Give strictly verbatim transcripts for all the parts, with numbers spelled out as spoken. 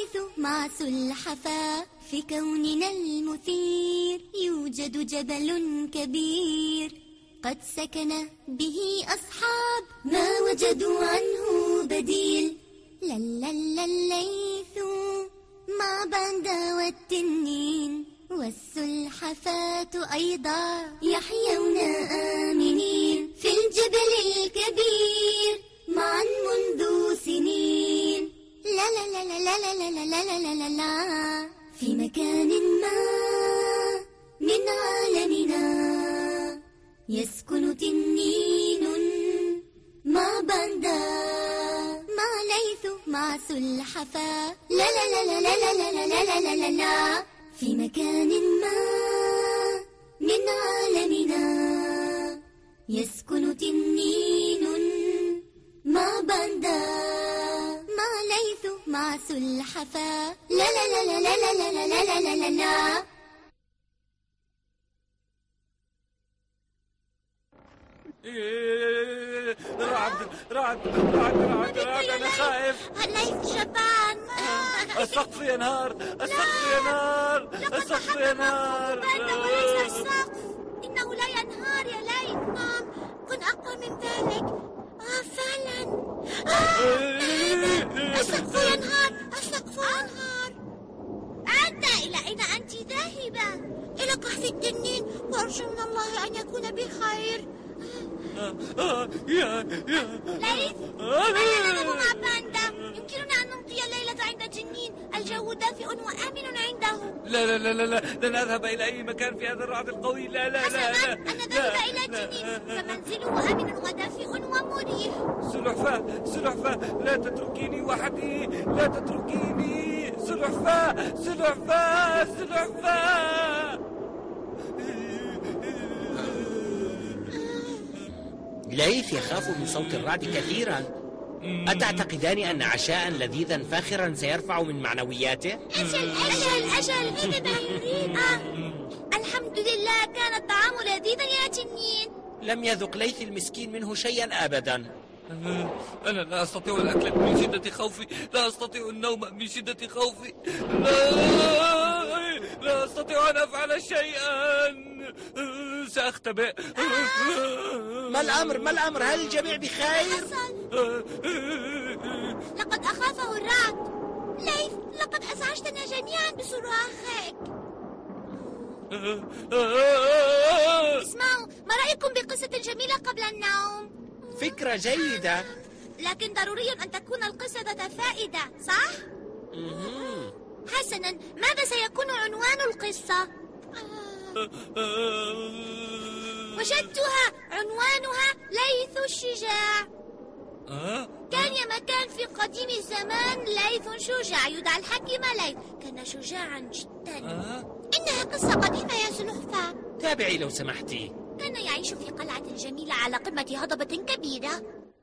ليث مع سلحفاة في كوننا المثير يوجد جبل كبير قد سكن به أصحاب ما وجدوا عنه بديل. لا لا لا الليث مع باندا والتنين والسلحفاة أيضا يحيون آمنين في الجبل الكبير معا منذ سنين. لا لا لا لا لا لا لا لا لا لا لا في مكان ما من عالمنا يسكن تنين مع باندا مع ليث مع سلحفاة. لا لا لا لا لا لا لا لا لا لا لا في مكان ما من عالمنا يسكن تنين مع باندا مع ليث مع سلحفاة. لا لا لا لا لا لا لا لا لا لا لا. رعد رعد رعد رعد رعد أنا خايف. ليث شبان. السقف ينهار السقف ينهار السقف ينهار. وليس السقف إنه لا ينهار يا ليث. نعم كن أقوى من ذلك. آه فعلا. آه. السقف ينهار السقف ينهار. أنت إلى أين أنت ذاهبة؟ إلى كهف التنين وأرجو من الله أن يكون بخير. آه يا يا ليث أنا نذهب مع باندا. يمكننا أن نمضي الليلة عند تنين. الجو دافئ وآمن عنده. لا لا لا لا لا لن أذهب إلى أي مكان في هذا الرعد القوي. لا لا لا لا أنا ذهب إلى تنين فمنزله آمن ودافئ ومريح. سلحفاة سلحفاة لا تتركيني وحدي لا تتركيني. سلحفاة سلحفاة سلحفاة. ليث يخاف من صوت الرعد كثيرا. أتعتقدان أن عشاء لذيذا فاخرا سيرفع من معنوياته؟ أجل أجل أجل هكذا يريد. آه. الحمد لله كان الطعام لذيذا يا تنين. لم يذق ليث المسكين منه شيئا أبدا. أنا لا أستطيع الأكل من شدة خوفي. لا أستطيع النوم من شدة خوفي. لا, لا أستطيع أن أفعل شيئا. سأختبئ. ما الأمر ما الأمر هل الجميع بخير؟ لقد أخافه الرعد. ليث لقد أزعجتنا جميعا بصراخك. اسمعوا ما رأيكم بقصة جميلة قبل النوم؟ فكرة جيدة لكن ضروري أن تكون القصة ذات فائدة صح؟ حسنا ماذا سيكون عنوان القصة؟ وجدتها عنوانها ليث الشجاع. كان يا مكان في قديم الزمان ليث شجاع يدعى الحكيم ليث. كان شجاعا جدا. إنها قصة قديمة يا سلحفاة. تابعي لو سمحتي. كان يعيش في قلعة جميلة على قمة هضبة كبيرة.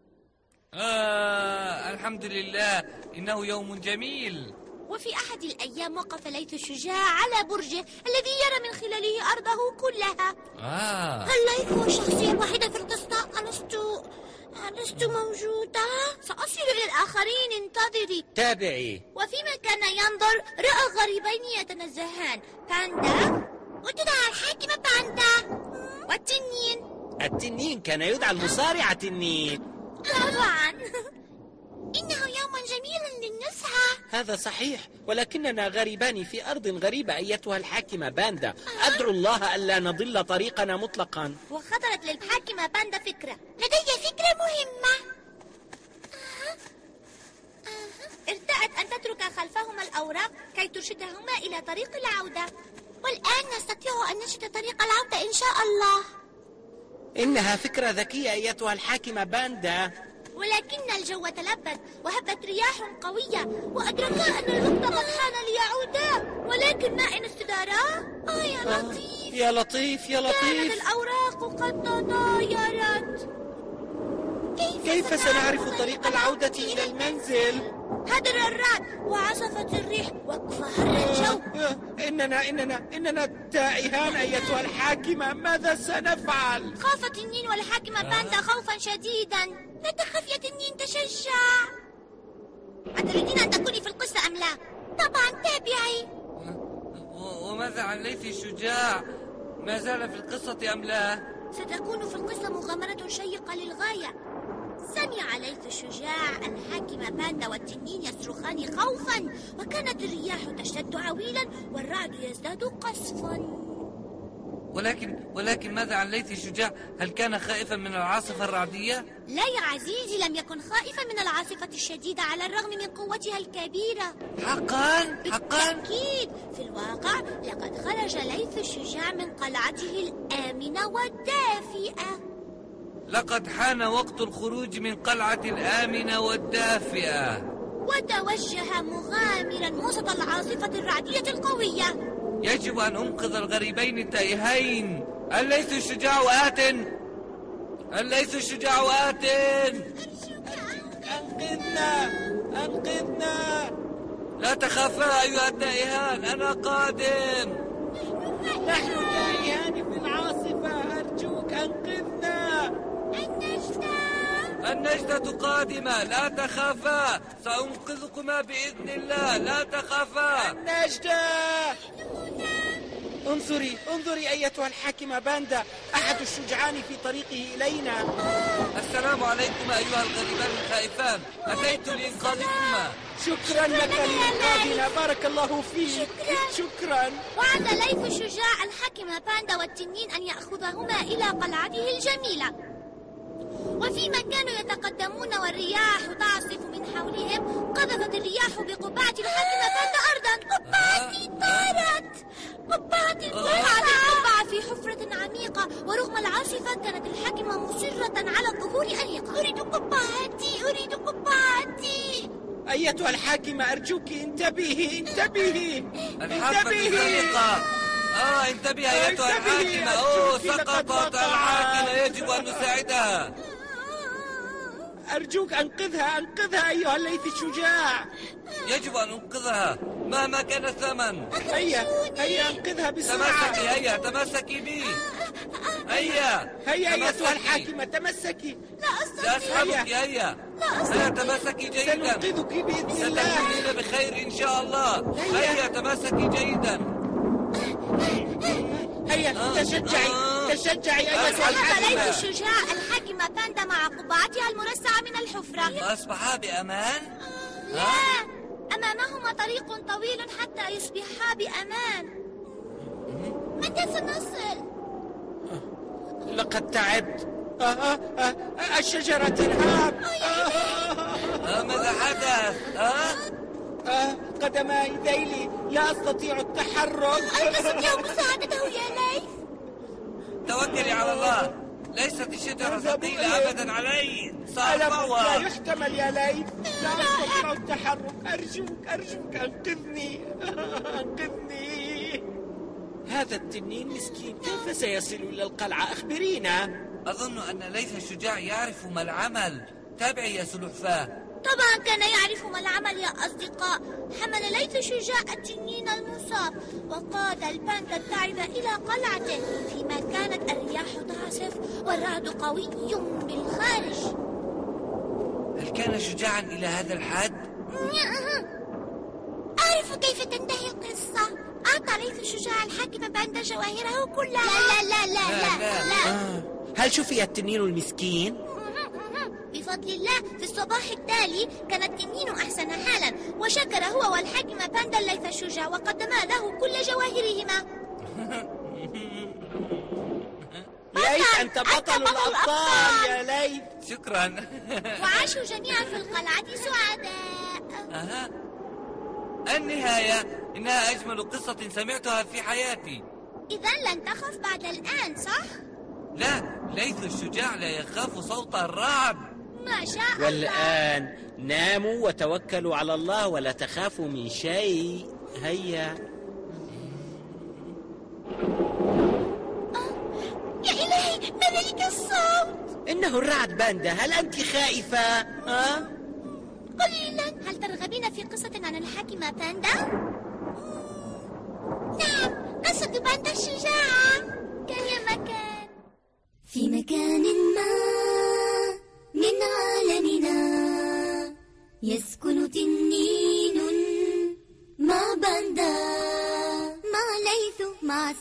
آه الحمد لله إنه يوم جميل. وفي أحد الأيام وقف ليث الشجاع على برجه الذي يرى من خلاله أرضه كلها. آه. هل ليث هو الشخصية الوحيدة في القصة؟ ألست ألست موجودة؟ سأصل إلى الآخرين انتظري. تابعي. وفيما كان ينظر رأى غريبين يتنزهان باندا وتدعى الحاكمة باندا والتنين. التنين كان يدعى المصارع تنين. طبعا. إنه يوم جميل للنزهة. هذا صحيح ولكننا غريبان في أرض غريبة أيتها الحاكمة باندا. أدعو الله ألا نضل طريقنا مطلقا. وخطرت للحاكمة باندا فكرة. لدي فكرة مهمة. آه. آه. ارتأت أن تترك خلفهما الأوراق كي ترشدهما إلى طريق العودة. والآن نستطيع أن نجد طريق العودة إن شاء الله. إنها فكرة ذكية أيتها الحاكمة باندا. ولكن الجو تلبد وهبت رياح قوية وأدركا أن الوقت قد حان ليعودا. ولكن ما إن استدارا. آه يا لطيف. آه يا لطيف يا لطيف. كانت الأوراق قد تطايرت. كيف, كيف سنعرف طريق العودة إلى المنزل؟ هدر الرعد وعصفت الريح وقفهر الجو. إننا إننا إننا تائهان أيتها الحاكمة. ماذا سنفعل؟ خاف التنين والحاكمة باندا خوفا شديدا. لا تخف يا تنين تشجع. أتريدين أن تكوني في القصة أم لا؟ تابعي. وماذا عن ليث الشجاع؟ ما زال في القصة أم لا؟ ستكون في القصة مغامرة شيقة للغاية. سمع ليث الشجاع الحاكم باندا والتنين يصرخان خوفا، وكانت الرياح تشتد عويلا والرعد يزداد قصفا. ولكن ولكن ماذا عن ليث الشجاع؟ هل كان خائفا من العاصفة الرعدية؟ لا يا عزيزي، لم يكن خائفا من العاصفة الشديدة على الرغم من قوتها الكبيرة. حقا؟ حقا؟ بالتأكيد. في الواقع لقد خرج ليث الشجاع من قلعته الآمنة والدافئة. لقد حان وقت الخروج من قلعة الآمنة والدافئة، وتوجه مغامرا وسط العاصفة الرعدية القوية. يجب أن أنقذ الغريبين التائهين. الليث الشجاع آت، الليث الشجاع آت. أنقذنا أنقذنا. لا تخافا أيها التائهان، أنا قادم. نحن تائهان في العاصفة، أرجوك أنقذنا. النجدة النجدة قادمة، لا تخافا، سأنقذكما بإذن الله، لا تخافا. النجدة. انظري انظري أيتها الحاكمة باندا، أحد الشجعان في طريقه إلينا. السلام عليكم أيها الغريبان الخائفان، أتيت لإنقاذكما. شكرا لك لإنقاذنا، بارك الله فيك. شكرا, شكرا. وعد ليث الشجاع الحاكم باندا والتنين أن يأخذهما إلى قلعته الجميلة. وفيما كانوا يتقدمون والرياح تعصف من حولهم، قذفت الرياح بقبعة الحاكمة باندا أرضا. قبعتي طارت، قبعتي وقعت القبعة في حفرة عميقة، ورغم العاصفة كانت الحاكمة مصرة على الظهور أنيقة. أريد قبعتي، أريد قبعتي. أيتها الحاكمة أرجوك انتبهي انتبهي الحافة الزنقة. آه انتبهي أيتها الحاكمة. أوه سقطت الحاكمة، يجب أن نساعدها. أرجوك أنقذها أنقذها أيها الليث الشجاع. يجب أن أنقذها مهما كان الثمن. هيا هيا أنقذها بسرعة. تمسكي، هيا تمسكي بي. هيا هيا أيتها الحاكمة تمسكي. لا أستطيع. سأسحبك. هيا هيا تمسكي جيدا، سننقذك بإذن الله. ستكونين بخير إن شاء الله. هيا تمسكي جيدا. هيا تشجعي تشجعي أيتها سحب الحاكمة. ليث الشجاع الحاكمة باندا مع قبعتها المرصعة من الحفرة. وأصبحا بأمان؟ لا، أمامهما طريق طويل حتى يصبحا بأمان. متى سنصل؟ لقد تعبت. آه آه آه الشجرة تنهاب. آه ماذا حدث؟ آه؟ آه قدماي ذيلي، لا أستطيع التحرك. أستطيع مساعدته يا ليث؟ توكلي على الله، ليست الشجرة ثقيلة أبدا علي، ألم سأرفعها. لا يحتمل يا ليث، لا أستطيع التحرك. أرجوك أرجوك أنقذني أنقذني. هذا التنين مسكين، كيف سيصل إلى القلعة؟ أخبرينا. أظن أن ليث الشجاع يعرف ما العمل. تابعي يا سلحفاة. طبعا كان يعرف ما العمل يا أصدقاء. حمل ليث الشجاع التنين المصاب وقاد الباندا التعب إلى قلعته، فيما كانت الرياح تعصف والرعد قوي بالخارج. هل كان شجاعا إلى هذا الحد؟ أعرف كيف تنتهي القصة. أعطى ليث الشجاع الحاكم باندا جواهره كلها. لا لا لا لا لا, لا. آه. هل شفي التنين المسكين؟ بفضل الله في الصباح التالي كان التنين أحسن حالا، وشكر هو والحاكم باندا ليث الشجاع وقدما له كل جواهرهما. ليث أنت بطل الأبطال يا ليث. شكرا. وعاشوا جميعا في القلعة سعداء. أها. النهاية إنها أجمل قصة سمعتها في حياتي. إذن لن تخف بعد الآن صح؟ لا، ليث الشجاع لا يخاف صوت الرعد. ما شاء الله. والآن ناموا وتوكلوا على الله ولا تخافوا من شيء. هيا. آه. يا إلهي، ما ذلك الصوت؟ إنه الرعد باندا، هل أنت خائفة؟ ها؟ قليلا. هل ترغبين في قصة عن الحاكمة باندا؟ نعم، قصة باندا الشجاعة. كان يا مكان في مكان ما من عالمنا يسكن تنين مع باندا مع ليث مع